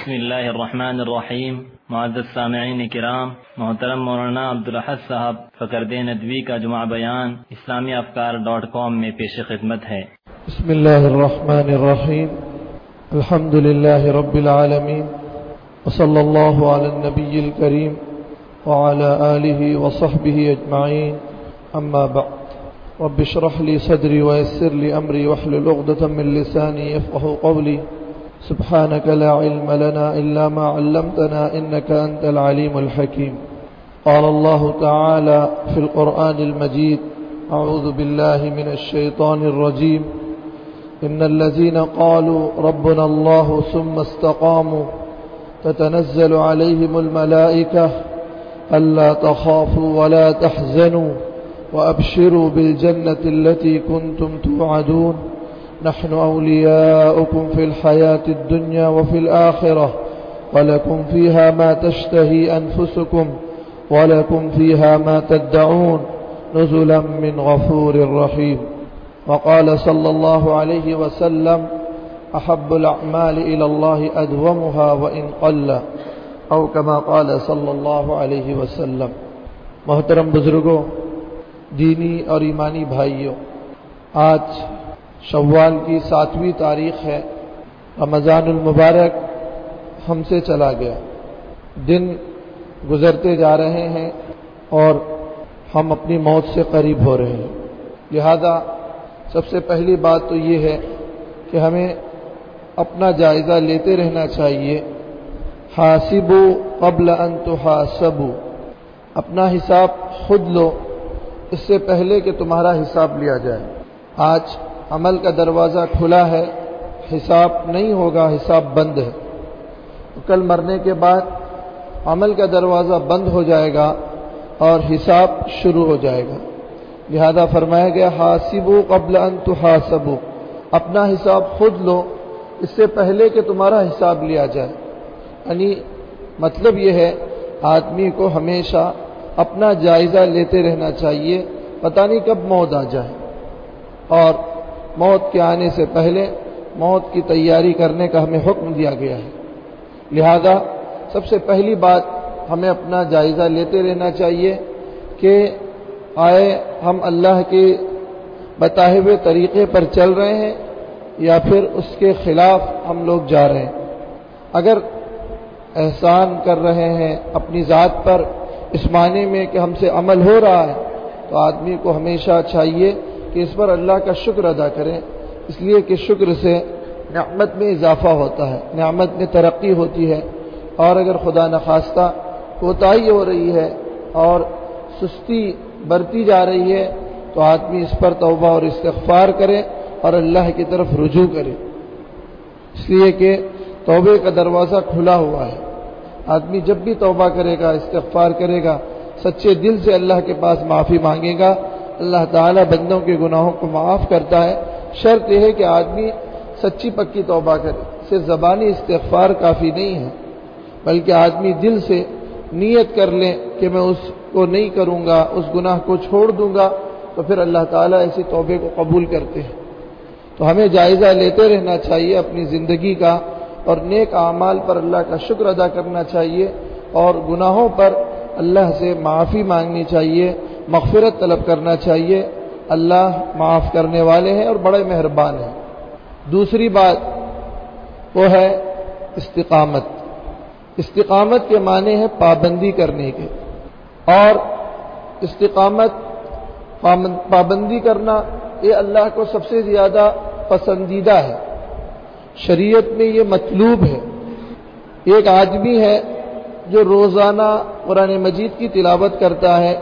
بسم اللہ الرحمن الرحیم۔ معزز سامعین کرام، محترم مولانا عبدالاحد صاحب فقرد ندوی کا جمعہ بیان اسلامیافکار.com میں پیش خدمت ہے۔ بسم اللہ الرحمن الرحیم، الحمد للہ رب العالمین، وصلی اللہ علی النبی الکریم وعلی آلہ وصحبہ اجمعین، اما بعد، رب اشرح لی صدری ویسر لی امری واحلل عقدۃ من لسانی یفقهوا قولی، سبحانك لا علم لنا إلا ما علمتنا إنك أنت العليم الحكيم۔ قال الله تعالى في القرآن المجيد: أعوذ بالله من الشيطان الرجيم، إن الذين قالوا ربنا الله ثم استقاموا تتنزل عليهم الملائكة ألا تخافوا ولا تحزنوا وأبشروا بالجنة التي كنتم توعدون، نحن أولياؤكم في الحياة الدنيا وفي الآخرة ولكم فيها ما تشتهي أنفسكم ولكم فيها ما تدعون نزلا من غفور رحيم۔ وقال صلى الله عليه وسلم: أحب الأعمال إلى الله أدومها وإن قل، أو كما قال صلى الله عليه وسلم۔ محترم بزرگوں، دینی اور ایمانی بھائیوں، آج شوال کی 7ویں تاریخ ہے۔ رمضان المبارک ہم سے چلا گیا، دن گزرتے جا رہے ہیں اور ہم اپنی موت سے قریب ہو رہے ہیں۔ لہذا سب سے پہلی بات تو یہ ہے کہ ہمیں اپنا جائزہ لیتے رہنا چاہیے۔ حاسبوا قبل ان تحاسبوا، اپنا حساب خود لو اس سے پہلے کہ تمہارا حساب لیا جائے۔ آج عمل کا دروازہ کھلا ہے، حساب نہیں ہوگا، حساب بند ہے۔ کل مرنے کے بعد عمل کا دروازہ بند ہو جائے گا اور حساب شروع ہو جائے گا۔ لہذا فرمایا گیا: حاسبوا قبل ان تحاسبوا، اپنا حساب خود لو اس سے پہلے کہ تمہارا حساب لیا جائے۔ یعنی مطلب یہ ہے آدمی کو ہمیشہ اپنا جائزہ لیتے رہنا چاہیے، پتہ نہیں کب موت آ جائے، اور موت کے آنے سے پہلے موت کی تیاری کرنے کا ہمیں حکم دیا گیا ہے۔ لہذا سب سے پہلی بات ہمیں اپنا جائزہ لیتے رہنا چاہیے کہ آئے ہم اللہ کے بتائے ہوئے طریقے پر چل رہے ہیں یا پھر اس کے خلاف ہم لوگ جا رہے ہیں۔ اگر احسان کر رہے ہیں اپنی ذات پر اس معنی میں کہ ہم سے عمل ہو رہا ہے، تو آدمی کو ہمیشہ چاہیے کہ اس پر اللہ کا شکر ادا کریں، اس لیے کہ شکر سے نعمت میں اضافہ ہوتا ہے، نعمت میں ترقی ہوتی ہے۔ اور اگر خدا نخواستہ کوتاہی ہو رہی ہے اور سستی برتی جا رہی ہے تو آدمی اس پر توبہ اور استغفار کرے اور اللہ کی طرف رجوع کرے، اس لیے کہ توبے کا دروازہ کھلا ہوا ہے۔ آدمی جب بھی توبہ کرے گا، استغفار کرے گا، سچے دل سے اللہ کے پاس معافی مانگے گا، اللہ تعالیٰ بندوں کے گناہوں کو معاف کرتا ہے۔ شرط یہ ہے کہ آدمی سچی پکی توبہ کرے، صرف زبانی استغفار کافی نہیں ہے، بلکہ آدمی دل سے نیت کر لے کہ میں اس کو نہیں کروں گا، اس گناہ کو چھوڑ دوں گا، تو پھر اللہ تعالیٰ ایسی توبے کو قبول کرتے ہیں۔ تو ہمیں جائزہ لیتے رہنا چاہیے اپنی زندگی کا، اور نیک اعمال پر اللہ کا شکر ادا کرنا چاہیے، اور گناہوں پر اللہ سے معافی مانگنی چاہیے، مغفرت طلب کرنا چاہیے۔ اللہ معاف کرنے والے ہیں اور بڑے مہربان ہیں۔ دوسری بات وہ ہے استقامت۔ استقامت کے معنی ہے پابندی کرنے کے، اور استقامت پابندی کرنا یہ اللہ کو سب سے زیادہ پسندیدہ ہے، شریعت میں یہ مطلوب ہے۔ ایک آدمی ہے جو روزانہ قرآن مجید کی تلاوت کرتا ہے،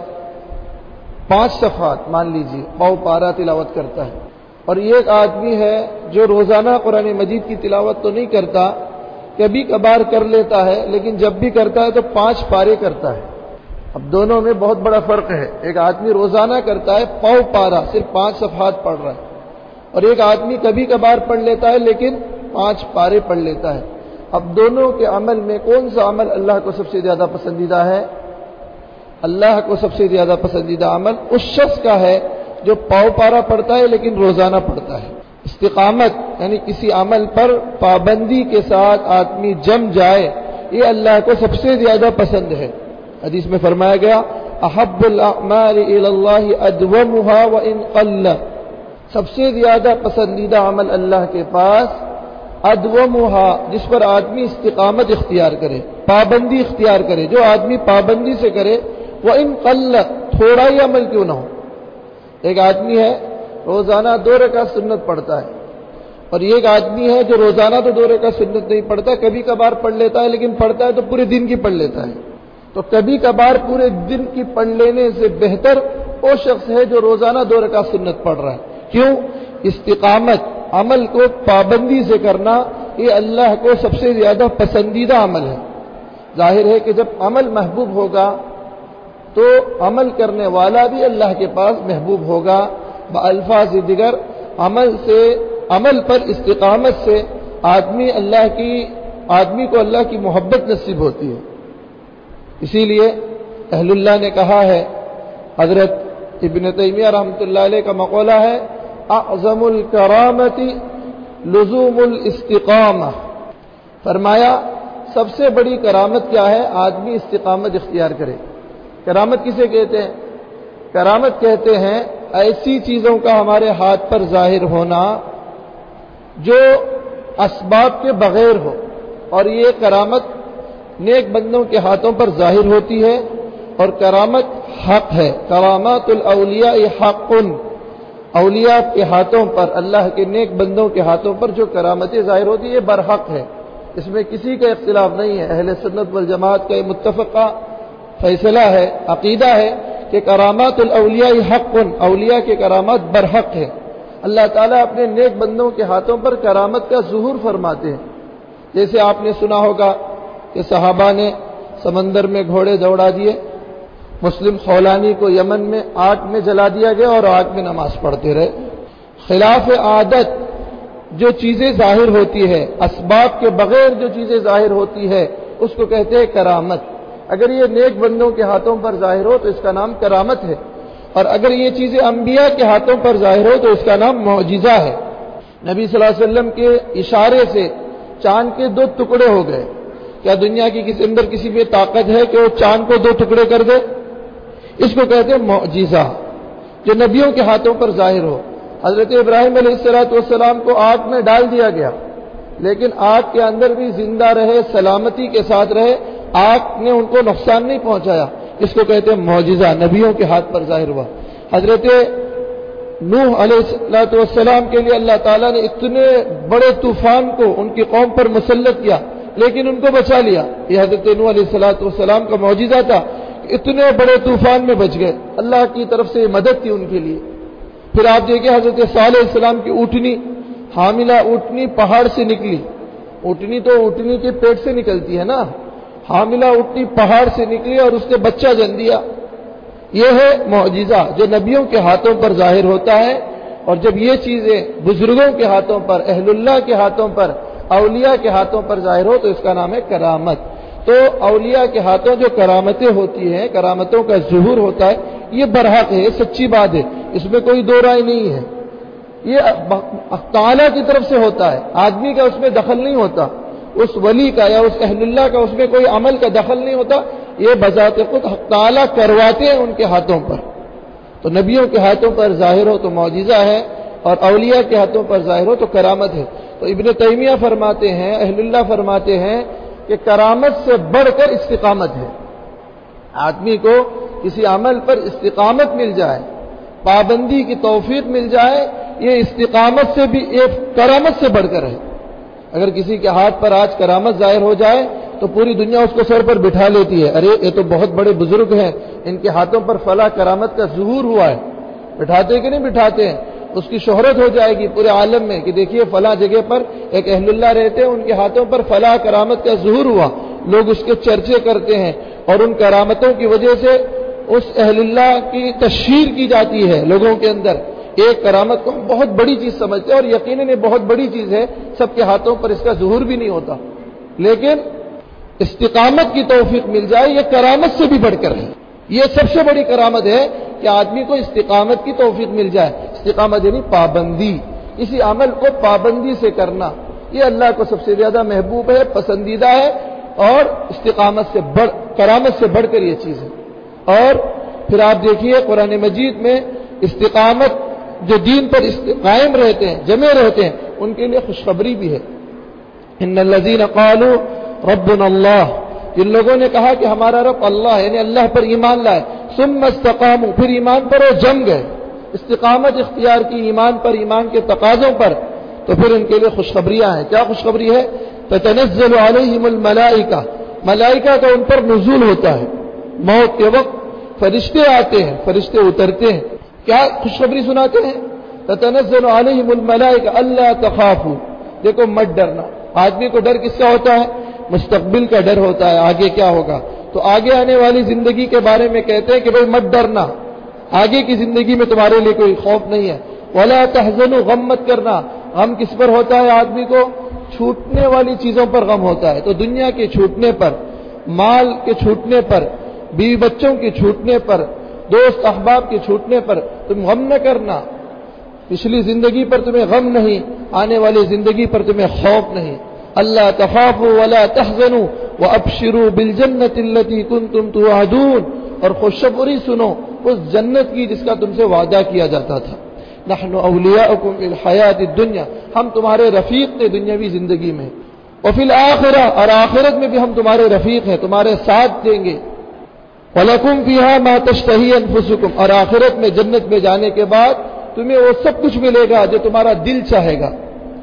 5 صفحات مان لیجیے، پاؤ پارا تلاوت کرتا ہے، اور ایک آدمی ہے جو روزانہ قرآن مجید کی تلاوت تو نہیں کرتا، کبھی کبھار کر لیتا ہے، لیکن جب بھی کرتا ہے تو 5 پارے کرتا ہے۔ اب دونوں میں بہت بڑا فرق ہے۔ ایک آدمی روزانہ کرتا ہے، پاؤ پارا صرف 5 صفحات پڑھ رہا ہے، اور ایک آدمی کبھی کبھار پڑھ لیتا ہے لیکن 5 پارے پڑھ لیتا ہے۔ اب دونوں کے عمل میں کون سا عمل اللہ کو سب سے زیادہ پسندیدہ ہے؟ اللہ کو سب سے زیادہ پسندیدہ عمل اس شخص کا ہے جو پاؤ پارا پڑھتا ہے لیکن روزانہ پڑھتا ہے۔ استقامت یعنی کسی عمل پر پابندی کے ساتھ آدمی جم جائے، یہ اللہ کو سب سے زیادہ پسند ہے۔ حدیث میں فرمایا گیا احب الاعمال الی اللہ ادومها وان قل، سب سے زیادہ پسندیدہ عمل اللہ کے پاس ادومها، جس پر آدمی استقامت اختیار کرے، پابندی اختیار کرے، جو آدمی پابندی سے کرے، وان قل، تھوڑا ہی عمل کیوں نہ ہو۔ ایک آدمی ہے روزانہ 2 رکعت سنت پڑھتا ہے، اور یہ ایک آدمی ہے جو روزانہ تو 2 رکعت سنت نہیں پڑھتا، کبھی کبھار پڑھ لیتا ہے، لیکن پڑھتا ہے تو پورے دن کی پڑھ لیتا ہے۔ تو کبھی کبھار پورے دن کی پڑھ لینے سے بہتر وہ شخص ہے جو روزانہ 2 رکعت سنت پڑھ رہا ہے۔ کیوں؟ استقامت، عمل کو پابندی سے کرنا، یہ اللہ کو سب سے زیادہ پسندیدہ عمل ہے۔ ظاہر ہے کہ جب عمل محبوب ہوگا تو عمل کرنے والا بھی اللہ کے پاس محبوب ہوگا۔ بالفاظ دیگر عمل پر استقامت سے آدمی کو اللہ کی محبت نصیب ہوتی ہے۔ اسی لیے اہل اللہ نے کہا ہے، حضرت ابن تیمیہ رحمۃ اللہ علیہ کا مقولہ ہے اعظم الکرامت لزوم الاستقامہ، فرمایا سب سے بڑی کرامت کیا ہے؟ آدمی استقامت اختیار کرے۔ کرامت کسے کہتے ہیں؟ کرامت کہتے ہیں ایسی چیزوں کا ہمارے ہاتھ پر ظاہر ہونا جو اسباب کے بغیر ہو، اور یہ کرامت نیک بندوں کے ہاتھوں پر ظاہر ہوتی ہے، اور کرامت حق ہے۔ کرامات الاولیاء حق، اولیاء کے ہاتھوں پر، اللہ کے نیک بندوں کے ہاتھوں پر جو کرامتیں ظاہر ہوتی ہے یہ برحق ہے، اس میں کسی کا اختلاف نہیں ہے۔ اہل سنت والجماعت کا یہ متفقہ فیصلہ ہے، عقیدہ ہے کہ کرامات الاولیاء حق، اولیاء کے کرامات برحق ہے۔ اللہ تعالیٰ اپنے نیک بندوں کے ہاتھوں پر کرامت کا ظہور فرماتے ہیں۔ جیسے آپ نے سنا ہوگا کہ صحابہ نے سمندر میں گھوڑے دوڑا دیے، مسلم خولانی کو یمن میں آگ میں جلا دیا گیا اور آگ میں نماز پڑھتے رہے۔ خلاف عادت جو چیزیں ظاہر ہوتی ہے، اسباب کے بغیر جو چیزیں ظاہر ہوتی ہے، اس کو کہتے ہیں کرامت۔ اگر یہ نیک بندوں کے ہاتھوں پر ظاہر ہو تو اس کا نام کرامت ہے، اور اگر یہ چیزیں انبیاء کے ہاتھوں پر ظاہر ہو تو اس کا نام معجزہ ہے۔ نبی صلی اللہ علیہ وسلم کے اشارے سے چاند کے 2 ٹکڑے ہو گئے۔ کیا دنیا کی کسی میں طاقت ہے کہ وہ چاند کو 2 ٹکڑے کر دے؟ اس کو کہتے ہیں معجزہ، جو نبیوں کے ہاتھوں پر ظاہر ہو۔ حضرت ابراہیم علیہ السلام کو آگ میں ڈال دیا گیا، لیکن آگ کے اندر بھی زندہ رہے، سلامتی کے ساتھ رہے، آگ نے ان کو نقصان نہیں پہنچایا۔ اس کو کہتے ہیں معجزہ، نبیوں کے ہاتھ پر ظاہر ہوا۔ حضرت نوح علیہ السلام کے لیے اللہ تعالیٰ نے اتنے بڑے طوفان کو ان کی قوم پر مسلط کیا، لیکن ان کو بچا لیا۔ یہ حضرت نوح علیہ السلام کا معجزہ تھا، اتنے بڑے طوفان میں بچ گئے، اللہ کی طرف سے مدد تھی ان کے لیے۔ پھر آپ دیکھیں حضرت صالح علیہ السلام کی اونٹنی، حاملہ اونٹنی پہاڑ سے نکلی۔ اونٹنی تو اونٹنی کے پیٹ سے نکلتی ہے نا، حاملہ اونٹنی پہاڑ سے نکلی اور اس نے بچہ جن دیا۔ یہ ہے معجزہ جو نبیوں کے ہاتھوں پر ظاہر ہوتا ہے، اور جب یہ چیزیں بزرگوں کے ہاتھوں پر، اہل اللہ کے ہاتھوں پر، اولیاء کے ہاتھوں پر ظاہر ہو تو اس کا نام ہے کرامت۔ تو اولیاء کے ہاتھوں جو کرامتیں ہوتی ہیں، کرامتوں کا ظہور ہوتا ہے، یہ برحق ہے، یہ سچی بات ہے، اس میں کوئی دو رائے نہیں ہے۔ یہ تعالیٰ کی طرف سے ہوتا ہے، آدمی کا اس میں دخل نہیں ہوتا، اس ولی کا یا اس اہل اللہ کا اس میں کوئی عمل کا دخل نہیں ہوتا، یہ بذات خود تعالیٰ کرواتے ہیں ان کے ہاتھوں پر۔ تو نبیوں کے ہاتھوں پر ظاہر ہو تو معجزہ ہے، اور اولیاء کے ہاتھوں پر ظاہر ہو تو کرامت ہے۔ تو ابن تیمیہ فرماتے ہیں، اہل اللہ فرماتے ہیں کہ کرامت سے بڑھ کر استقامت ہے۔ آدمی کو کسی عمل پر استقامت مل جائے، پابندی کی توفیق مل جائے، یہ استقامت سے بھی ایک کرامت سے بڑھ کر ہے۔ اگر کسی کے ہاتھ پر آج کرامت ظاہر ہو جائے تو پوری دنیا اس کو سر پر بٹھا لیتی ہے، ارے یہ تو بہت بڑے بزرگ ہیں، ان کے ہاتھوں پر فلاں کرامت کا ظہور ہوا ہے۔ بٹھاتے کہ نہیں بٹھاتے ہیں؟ اس کی شہرت ہو جائے گی پورے عالم میں کہ دیکھیے فلاں جگہ پر ایک اہل اللہ رہتے ہیں، ان کے ہاتھوں پر فلاں کرامت کا ظہور ہوا، لوگ اس کے چرچے کرتے ہیں، اور ان کرامتوں کی وجہ سے اس اہل اللہ کی تشہیر کی جاتی ہے لوگوں کے اندر۔ ایک کرامت کو ہم بہت بڑی چیز سمجھتے ہیں، اور یقیناً یہ بہت بڑی چیز ہے، سب کے ہاتھوں پر اس کا ظہور بھی نہیں ہوتا، لیکن استقامت کی توفیق مل جائے یہ کرامت سے بھی بڑھ کر ہے۔ یہ سب سے بڑی کرامت ہے کہ آدمی کو استقامت کی توفیق مل جائے۔ استقامت یعنی پابندی، کسی عمل کو پابندی سے کرنا یہ اللہ کو سب سے زیادہ محبوب ہے، پسندیدہ ہے، اور استقامت سے کرامت سے بڑھ کر یہ چیز ہے۔ اور پھر آپ دیکھیے قرآن مجید میں استقامت جو دین پر قائم رہتے ہیں، جمے رہتے ہیں، ان کے لیے خوشخبری بھی ہے۔ ان الذین قالوا ربنا اللہ، جن لوگوں نے کہا کہ ہمارا رب اللہ ہے، یعنی اللہ پر ایمان لائے، ثم استقاموا، پھر ایمان پر وہ جم گئے، استقامت اختیار کی ایمان پر، ایمان کے تقاضوں پر، تو پھر ان کے لیے خوشخبریاں ہیں۔ کیا خوشخبری ہے؟ تتنزل علیہم الملائکہ، ملائکہ کا ان پر نزول ہوتا ہے، موت کے وقت فرشتے آتے ہیں، فرشتے اترتے ہیں، کیا خوشخبری سناتے ہیں؟ تتنزل علیہم الملائکہ الا تخافوا، دیکھو مت ڈرنا۔ آدمی کو ڈر کس کا ہوتا ہے؟ مستقبل کا ڈر ہوتا ہے، آگے کیا ہوگا، تو آگے آنے والی زندگی کے بارے میں کہتے ہیں کہ بھئی مت ڈرنا، آگے کی زندگی میں تمہارے لیے کوئی خوف نہیں ہے۔ ولا تحزنوا، غم مت کرنا۔ غم کس پر ہوتا ہے؟ آدمی کو چھوٹنے والی چیزوں پر غم ہوتا ہے، تو دنیا کے چھوٹنے پر، مال کے چھوٹنے پر، بیوی بچوں کے چھوٹنے پر، دوست احباب کے چھوٹنے پر تم غم نہ کرنا۔ پچھلی زندگی پر تمہیں غم نہیں، آنے والی زندگی پر تمہیں خوف نہیں۔ اللہ تخافوا ولا تحزنوا وابشروا بالجنة التي كنتم توعدون، اور خوشخبری سنو اس جنت کی جس کا تم سے وعدہ کیا جاتا تھا۔ نحن اولیاؤکم فی الحیات الدنیا، ہم تمہارے رفیق تھے دنیاوی زندگی میں، وفی الآخرہ، اور آخرت میں بھی ہم تمہارے رفیق ہیں، تمہارے ساتھ دیں گے۔ وَلَكُمْ فِيهَا مَا تَشْتَهِي أَنفُسُكُمْ، اور آخرت میں جنت میں جانے کے بعد تمہیں وہ سب کچھ ملے گا جو تمہارا دل چاہے گا۔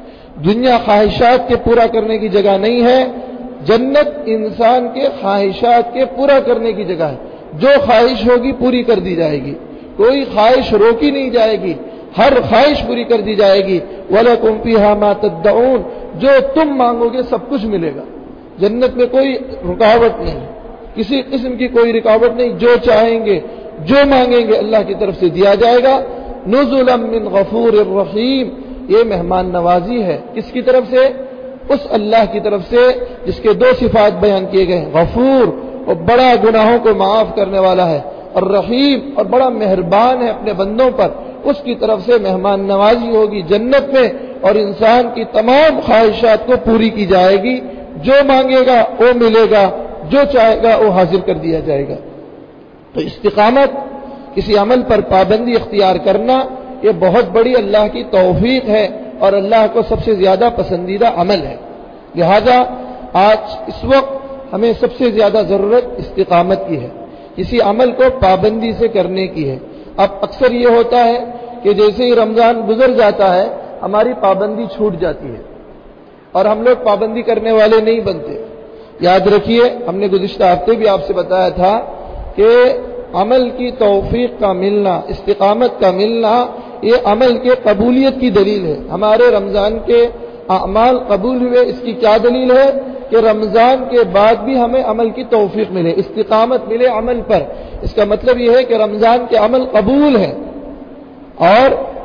دنیا خواہشات کے پورا کرنے کی جگہ نہیں ہے، جنت انسان کے خواہشات کے پورا کرنے کی جگہ ہے۔ جو خواہش ہوگی پوری کر دی جائے گی، کوئی خواہش روکی نہیں جائے گی، ہر خواہش پوری کر دی جائے گی۔ وَلَكُمْ فِيهَا مَا تَدَّعُونَ، جو تم مانگو گے سب کچھ ملے گا۔ جنت میں کوئی رکاوٹ نہیں، کسی قسم کی کوئی رکاوٹ نہیں، جو چاہیں گے جو مانگیں گے اللہ کی طرف سے دیا جائے گا۔ نزلا من غفور الرحیم، یہ مہمان نوازی ہے، کس کی طرف سے؟ اس اللہ کی طرف سے جس کے دو صفات بیان کیے گئے، غفور اور بڑا گناہوں کو معاف کرنے والا ہے، اور رحیم اور بڑا مہربان ہے اپنے بندوں پر، اس کی طرف سے مہمان نوازی ہوگی جنت میں، اور انسان کی تمام خواہشات کو پوری کی جائے گی، جو مانگے گا وہ ملے گا، جو چاہے گا وہ حاصل کر دیا جائے گا۔ تو استقامت، کسی عمل پر پابندی اختیار کرنا، یہ بہت بڑی اللہ کی توفیق ہے اور اللہ کو سب سے زیادہ پسندیدہ عمل ہے۔ لہذا آج اس وقت ہمیں سب سے زیادہ ضرورت استقامت کی ہے، کسی عمل کو پابندی سے کرنے کی ہے۔ اب اکثر یہ ہوتا ہے کہ جیسے ہی رمضان گزر جاتا ہے ہماری پابندی چھوٹ جاتی ہے اور ہم لوگ پابندی کرنے والے نہیں بنتے۔ یاد رکھیے، ہم نے گزشتہ ہفتے بھی آپ سے بتایا تھا کہ عمل کی توفیق کا ملنا، استقامت کا ملنا، یہ عمل کے قبولیت کی دلیل ہے۔ ہمارے رمضان کے اعمال قبول ہوئے، اس کی کیا دلیل ہے؟ کہ رمضان کے بعد بھی ہمیں عمل کی توفیق ملے، استقامت ملے عمل پر۔ اس کا مطلب یہ ہے کہ رمضان کے عمل قبول ہے۔ اور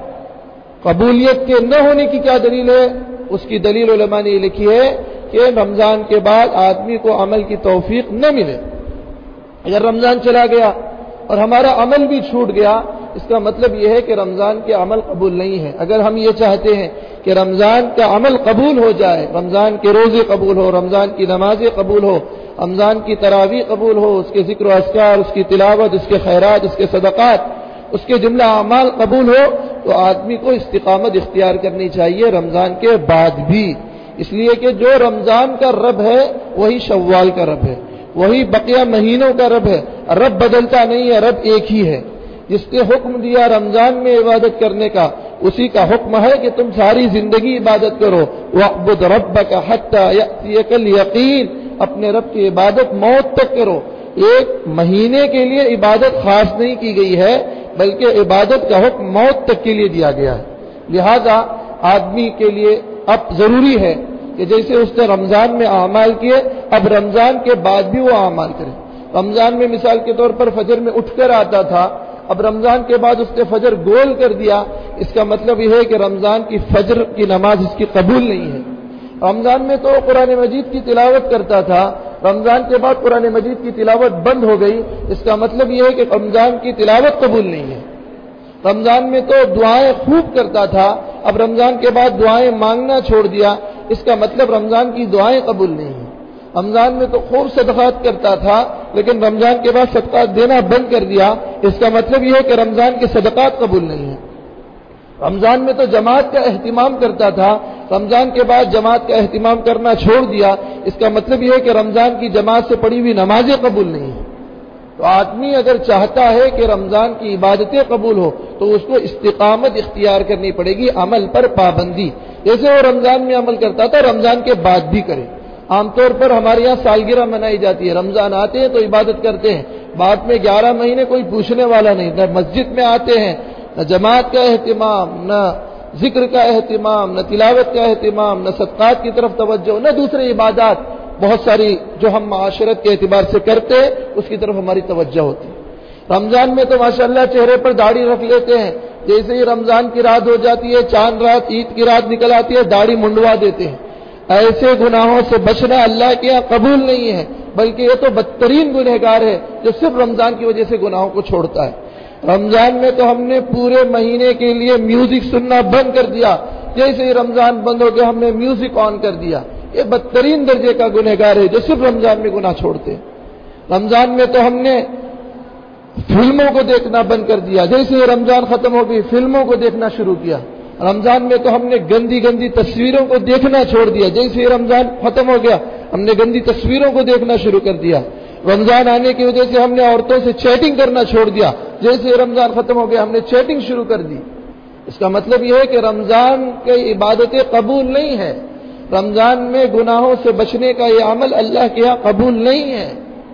قبولیت کے نہ ہونے کی کیا دلیل ہے؟ اس کی دلیل علماء نے یہ لکھی ہے کہ رمضان کے بعد آدمی کو عمل کی توفیق نہ ملے۔ اگر رمضان چلا گیا اور ہمارا عمل بھی چھوٹ گیا، اس کا مطلب یہ ہے کہ رمضان کے عمل قبول نہیں ہے۔ اگر ہم یہ چاہتے ہیں کہ رمضان کا عمل قبول ہو جائے، رمضان کے روزے قبول ہو، رمضان کی نمازیں قبول ہو، رمضان کی تراویح قبول ہو، اس کے ذکر و اذکار، اس کی تلاوت، اس کے خیرات، اس کے صدقات، اس کے جملہ اعمال قبول ہو، تو آدمی کو استقامت اختیار کرنی چاہیے رمضان کے بعد بھی۔ اس لیے کہ جو رمضان کا رب ہے وہی شوال کا رب ہے، وہی بقیہ مہینوں کا رب ہے۔ رب بدلتا نہیں ہے، رب ایک ہی ہے۔ جس نے حکم دیا رمضان میں عبادت کرنے کا، اسی کا حکم ہے کہ تم ساری زندگی عبادت کرو۔ وَاعْبُدْ رَبَّكَ حَتَّى يَأْتِيَكَ الْيَقِينُ، اپنے رب کی عبادت موت تک کرو۔ ایک مہینے کے لیے عبادت خاص نہیں کی گئی ہے، بلکہ عبادت کا حکم موت تک کے لیے دیا گیا ہے۔ لہذا آدمی کے لیے اب ضروری ہے کہ جیسے اس نے رمضان میں اعمال کیے، اب رمضان کے بعد بھی وہ اعمال کرے۔ رمضان میں مثال کے طور پر فجر میں اٹھ کر آتا تھا، اب رمضان کے بعد اس نے فجر گول کر دیا، اس کا مطلب یہ ہے کہ رمضان کی فجر کی نماز اس کی قبول نہیں ہے۔ رمضان میں تو قرآن مجید کی تلاوت کرتا تھا، رمضان کے بعد قرآن مجید کی تلاوت بند ہو گئی، اس کا مطلب یہ ہے کہ رمضان کی تلاوت قبول نہیں ہے۔ رمضان میں تو دعائیں خوب کرتا تھا، اب رمضان کے بعد دعائیں مانگنا چھوڑ دیا، اس کا مطلب رمضان کی دعائیں قبول نہیں ہیں۔ رمضان میں تو خوب صدقات کرتا تھا، لیکن رمضان کے بعد صدقات دینا بند کر دیا، اس کا مطلب یہ ہے کہ رمضان کے صدقات قبول نہیں ہیں۔ رمضان میں تو جماعت کا اہتمام کرتا تھا، رمضان کے بعد جماعت کا اہتمام کرنا چھوڑ دیا، اس کا مطلب یہ ہے کہ رمضان کی جماعت سے پڑھی ہوئی نمازیں قبول نہیں ہیں۔ تو آدمی اگر چاہتا ہے کہ رمضان کی عبادتیں قبول ہو تو اس کو استقامت اختیار کرنی پڑے گی، عمل پر پابندی۔ جیسے وہ رمضان میں عمل کرتا تھا رمضان کے بعد بھی کرے۔ عام طور پر ہمارے یہاں سالگرہ منائی جاتی ہے، رمضان آتے ہیں تو عبادت کرتے ہیں، بعد میں 11 مہینے کوئی پوچھنے والا نہیں، نہ مسجد میں آتے ہیں، نہ جماعت کا اہتمام، نہ ذکر کا اہتمام، نہ تلاوت کا اہتمام، نہ صدقات کی طرف توجہ، نہ دوسرے عبادات بہت ساری جو ہم معاشرت کے اعتبار سے کرتے ہیں اس کی طرف ہماری توجہ ہوتی ہے۔ رمضان میں تو ماشاءاللہ چہرے پر داڑھی رکھ لیتے ہیں، جیسے ہی رمضان کی رات ہو جاتی ہے، چاند رات، عید کی رات نکل آتی ہے، داڑھی منڈوا دیتے ہیں۔ ایسے گناہوں سے بچنا اللہ کے یہاں قبول نہیں ہے، بلکہ یہ تو بدترین گنہگار ہے جو صرف رمضان کی وجہ سے گناہوں کو چھوڑتا ہے۔ رمضان میں تو ہم نے پورے مہینے کے لیے میوزک سننا بند کر دیا، جیسے ہی رمضان بند ہو گیا ہم نے میوزک آن کر دیا۔ یہ بدترین درجے کا گنہگار ہے جو صرف رمضان میں گناہ چھوڑتے ہیں۔ رمضان میں تو ہم نے فلموں کو دیکھنا بند کر دیا، جیسے ہی رمضان ختم ہو گئی فلموں کو دیکھنا شروع کیا۔ رمضان میں تو ہم نے گندی گندی تصویروں کو دیکھنا چھوڑ دیا، جیسے ہی رمضان ختم ہو گیا ہم نے گندی تصویروں کو دیکھنا شروع کر دیا۔ رمضان آنے کی وجہ سے ہم نے عورتوں سے چیٹنگ کرنا چھوڑ دیا، جیسے ہی رمضان ختم ہو گیا ہم نے چیٹنگ شروع کر دی۔ اس کا مطلب یہ ہے کہ رمضان کی عبادتیں قبول نہیں ہے، رمضان میں گناہوں سے بچنے کا یہ عمل اللہ کے یہاں قبول نہیں ہے۔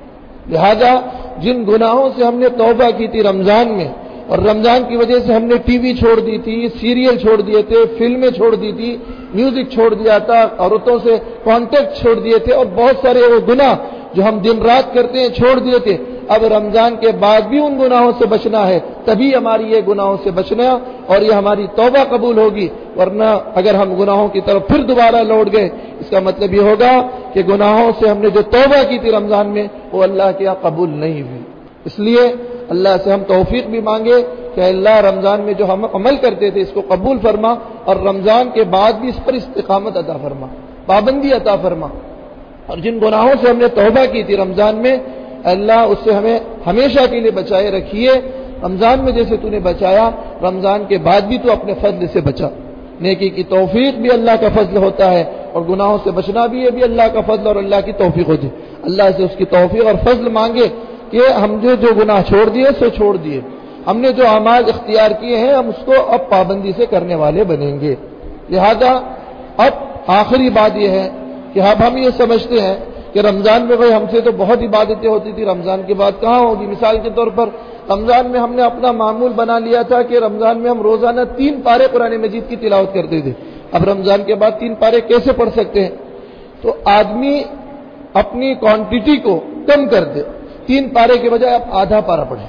لہذا جن گناہوں سے ہم نے توبہ کی تھی رمضان میں، اور رمضان کی وجہ سے ہم نے ٹی وی چھوڑ دی تھی، سیریل چھوڑ دیے تھے، فلمیں چھوڑ دی تھی، میوزک چھوڑ دیا تھا، عورتوں سے کانٹیکٹ چھوڑ دیے تھے، اور بہت سارے وہ گناہ جو ہم دن رات کرتے ہیں چھوڑ دیے تھے، اب رمضان کے بعد بھی ان گناہوں سے بچنا ہے، تبھی ہماری یہ گناہوں سے بچنا اور یہ ہماری توبہ قبول ہوگی۔ ورنہ اگر ہم گناہوں کی طرف پھر دوبارہ لوٹ گئے، اس کا مطلب یہ ہوگا کہ گناہوں سے ہم نے جو توبہ کی تھی رمضان میں وہ اللہ کے یہاں قبول نہیں ہوئی۔ اس لیے اللہ سے ہم توفیق بھی مانگے کہ اللہ رمضان میں جو ہم عمل کرتے تھے اس کو قبول فرما، اور رمضان کے بعد بھی اس پر استقامت عطا فرما، پابندی عطا فرما، اور جن گناہوں سے ہم نے توبہ کی تھی رمضان میں اللہ اس سے ہمیں ہمیشہ کے لیے بچائے رکھیے۔ رمضان میں جیسے تو نے بچایا، رمضان کے بعد بھی تو اپنے فضل سے بچا۔ نیکی کی توفیق بھی اللہ کا فضل ہوتا ہے، اور گناہوں سے بچنا بھی یہ بھی اللہ کا فضل اور اللہ کی توفیق ہوتی ہے۔ اللہ سے اس کی توفیق اور فضل مانگے کہ ہم جو گناہ چھوڑ دیے سو چھوڑ دیے، ہم نے جو اعمال اختیار کیے ہیں ہم اس کو اب پابندی سے کرنے والے بنیں گے۔ لہذا اب آخری بات یہ ہے کہ اب ہم یہ سمجھتے ہیں کہ رمضان میں بھائی ہم سے تو بہت عبادتیں ہوتی تھی، رمضان کے بعد کہاں ہوگی۔ مثال کے طور پر رمضان میں ہم نے اپنا معمول بنا لیا تھا کہ رمضان میں ہم روزانہ 3 پارے قرآن مجید کی تلاوت کرتے تھے، اب رمضان کے بعد 3 پارے کیسے پڑھ سکتے ہیں؟ تو آدمی اپنی کوانٹٹی کو کم کر دے، 3 پارے کے بجائے آپ آدھا پارا پڑھیں۔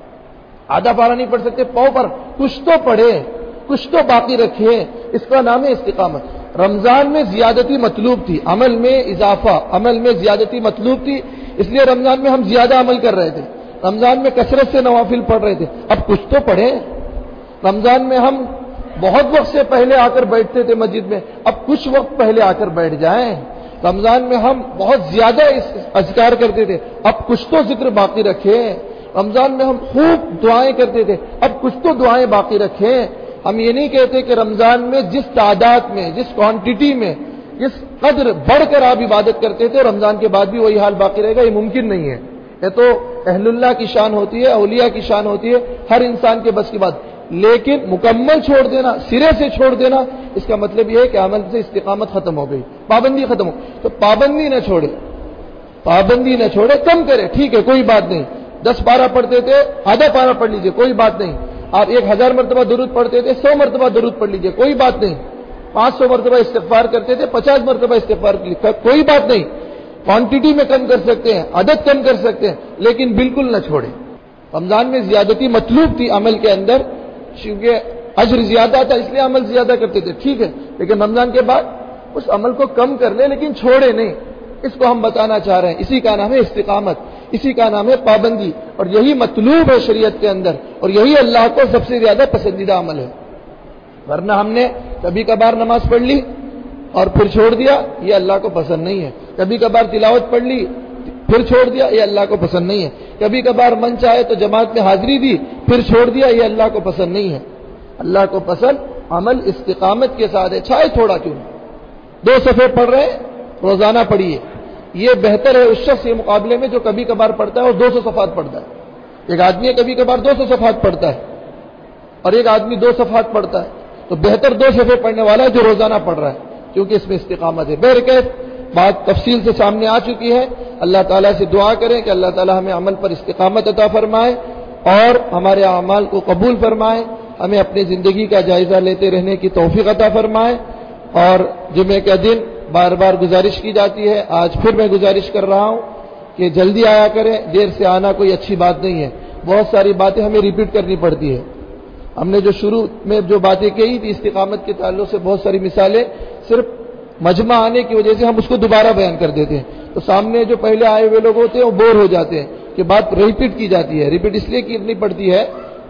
آدھا پارا نہیں پڑھ سکتے، پاؤ پر کچھ تو پڑھے، کچھ تو باقی رکھے، اس کا نام ہے استقامت۔ رمضان میں زیادتی مطلوب تھی، عمل میں اضافہ، عمل میں زیادتی مطلوب تھی، اس لیے رمضان میں ہم زیادہ عمل کر رہے تھے، رمضان میں کثرت سے نوافل پڑھ رہے تھے۔ اب کچھ تو پڑھیں۔ رمضان میں ہم بہت وقت سے پہلے آ کر بیٹھتے تھے مسجد میں، اب کچھ وقت پہلے آ کر بیٹھ جائیں۔ رمضان میں ہم بہت زیادہ اذکار کرتے تھے، اب کچھ تو ذکر باقی رکھیں۔ رمضان میں ہم خوب دعائیں کرتے تھے، اب کچھ تو دعائیں باقی رکھیں۔ ہم یہ نہیں کہتے کہ رمضان میں جس تعداد میں، جس کوانٹٹی میں، جس قدر بڑھ کر آپ عبادت کرتے تھے رمضان کے بعد بھی وہی حال باقی رہے گا، یہ ممکن نہیں ہے۔ یہ تو اہل اللہ کی شان ہوتی ہے، اولیاء کی شان ہوتی ہے، ہر انسان کے بس کی بات۔ لیکن مکمل چھوڑ دینا، سرے سے چھوڑ دینا، اس کا مطلب یہ ہے کہ عمل سے استقامت ختم ہو گئی، پابندی ختم ہو۔ تو پابندی نہ چھوڑے، پابندی نہ چھوڑے، کم کرے، ٹھیک ہے کوئی بات نہیں۔ 10 پارہ پڑھتے تھے، آدھا پارہ پڑھ لیجئے، کوئی بات نہیں۔ آپ 1000 مرتبہ درود پڑھتے تھے، 100 مرتبہ درود پڑھ لیجئے، کوئی بات نہیں۔ 500 مرتبہ استغفار کرتے تھے، 50 مرتبہ استغفار لکھا، کوئی بات نہیں۔ کوانٹٹی میں کم کر سکتے ہیں، عدد کم کر سکتے ہیں، لیکن بالکل نہ چھوڑیں۔ رمضان میں زیادتی مطلوب تھی عمل کے اندر، کیونکہ اجر زیادہ تھا اس لیے عمل زیادہ کرتے تھے، ٹھیک ہے، لیکن رمضان کے بعد اس عمل کو کم کر لیں لیکن چھوڑے نہیں۔ اس کو ہم بتانا چاہ رہے ہیں، اسی کا نام ہے استقامت، اسی کا نام ہے پابندی، اور یہی مطلوب ہے شریعت کے اندر، اور یہی اللہ کو سب سے زیادہ پسندیدہ عمل ہے۔ ورنہ ہم نے کبھی کبھار نماز پڑھ لی اور پھر چھوڑ دیا، یہ اللہ کو پسند نہیں ہے۔ کبھی کبھار تلاوت پڑھ لی پھر چھوڑ دیا، یہ اللہ کو پسند نہیں ہے۔ کبھی کبھار من چاہے تو جماعت میں حاضری دی پھر چھوڑ دیا، یہ اللہ کو پسند نہیں ہے۔ اللہ کو پسند عمل استقامت کے ساتھ ہے، چاہے تھوڑا کیوں نہیں۔ 2 صفحے پڑھ رہے ہیں، روزانہ پڑھیے، یہ بہتر ہے اس شخص کے مقابلے میں جو کبھی کبھار پڑھتا ہے اور 200 صفحات پڑھتا ہے۔ ایک آدمی کبھی کبھار 200 صفحات پڑھتا ہے اور ایک آدمی 2 صفحات پڑھتا ہے، تو بہتر 2 صفحے پڑھنے والا ہے جو روزانہ پڑھ رہا ہے، کیونکہ اس میں استقامت ہے۔ بہرکیف بات تفصیل سے سامنے آ چکی ہے۔ اللہ تعالیٰ سے دعا کریں کہ اللہ تعالیٰ ہمیں عمل پر استقامت عطا فرمائے اور ہمارے اعمال کو قبول فرمائے، ہمیں اپنی زندگی کا جائزہ لیتے رہنے کی توفیق عطا فرمائے۔ اور جمعے کا دن بار بار گزارش کی جاتی ہے، آج پھر میں گزارش کر رہا ہوں کہ جلدی آیا کریں، دیر سے آنا کوئی اچھی بات نہیں ہے۔ بہت ساری باتیں ہمیں ریپیٹ کرنی پڑتی ہے۔ ہم نے جو شروع میں جو باتیں کہی تھی استقامت کے تعلق سے، بہت ساری مثالیں صرف مجمع آنے کی وجہ سے ہم اس کو دوبارہ بیان کر دیتے ہیں، تو سامنے جو پہلے آئے ہوئے لوگ ہوتے ہیں وہ بور ہو جاتے ہیں کہ بات ریپیٹ کی جاتی ہے۔ ریپیٹ اس لیے کرنی پڑتی ہے،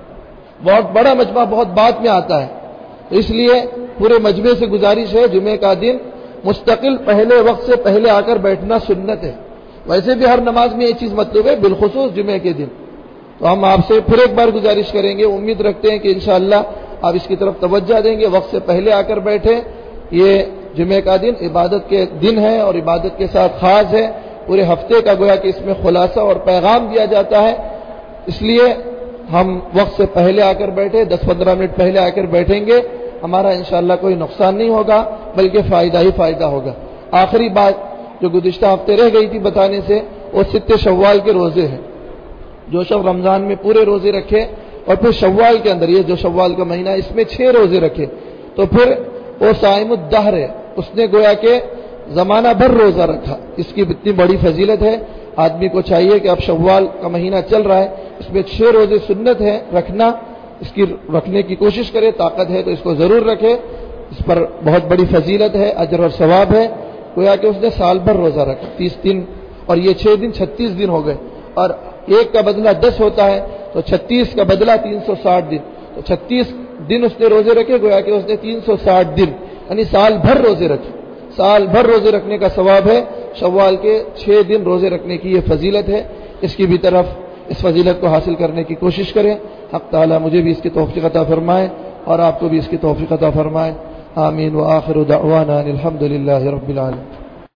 بہت بڑا مجمع بہت بعد میں آتا ہے، تو اس لیے پورے مجمع سے گزارش ہے جمعے کا دن مستقل پہلے وقت سے پہلے آ کر بیٹھنا سنت ہے۔ ویسے بھی ہر نماز میں یہ چیز مطلوب ہے، بالخصوص جمعے کے دن۔ تو ہم آپ سے پھر ایک بار گزارش کریں گے، امید رکھتے ہیں کہ انشاءاللہ آپ اس کی طرف توجہ دیں گے، وقت سے پہلے آ کر بیٹھیں۔ یہ جمعے کا دن عبادت کے دن ہے اور عبادت کے ساتھ خاص ہے، پورے ہفتے کا گویا کہ اس میں خلاصہ اور پیغام دیا جاتا ہے، اس لیے ہم وقت سے پہلے آ کر بیٹھے، 10-15 منٹ پہلے آ کر بیٹھیں گے، ہمارا انشاءاللہ کوئی نقصان نہیں ہوگا بلکہ فائدہ ہی فائدہ ہوگا۔ آخری بات جو گزشتہ ہفتے رہ گئی تھی بتانے سے، وہ 6 شوال کے روزے ہیں۔ جو شخص رمضان میں پورے روزے رکھے اور پھر شوال کے اندر، یہ جو شوال کا مہینہ اس میں 6 روزے رکھے، تو پھر وہ صائم الدہر ہے، اس نے گویا کہ زمانہ بھر روزہ رکھا۔ اس کی اتنی بڑی فضیلت ہے، آدمی کو چاہیے کہ اب شوال کا مہینہ چل رہا ہے، اس میں 6 روزے سنت ہے رکھنا، اس کی رکھنے کی کوشش کرے، طاقت ہے تو اس کو ضرور رکھے، اس پر بہت بڑی فضیلت ہے، اجر اور ثواب ہے، گویا کہ اس نے سال بھر روزہ رکھا 30 دن، اور یہ 6 دن 36 دن ہو گئے، اور ایک کا بدلہ 10 ہوتا ہے تو 36 کا بدلہ 360 دن، تو 36 دن اس نے روزے رکھے، گویا کہ اس نے 360 دن یعنی سال بھر روزے رکھے۔ سال بھر روزے رکھنے کا ثواب ہے، شوال کے 6 دن روزے رکھنے کی یہ فضیلت ہے، اس کی بھی طرف اس فضیلت کو حاصل کرنے کی کوشش کریں۔ حق تعالیٰ مجھے بھی اس کی توفیق عطا فرمائے اور آپ کو بھی اس کی توفیق عطا فرمائے، آمین۔ وآخر دعوانا الحمد للہ رب العالمین۔